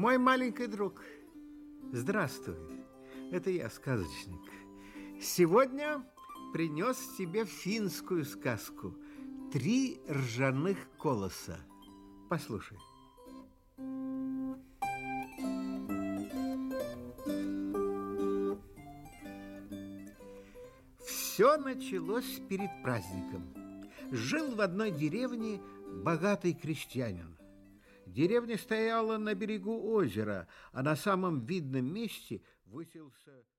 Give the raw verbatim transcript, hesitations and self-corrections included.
Мой маленький друг, здравствуй. Это я, сказочник. Сегодня принес тебе финскую сказку «Три ржаных колоса». Послушай. Все началось перед праздником. Жил в одной деревне богатый крестьянин. Деревня стояла на берегу озера, а на самом видном месте высился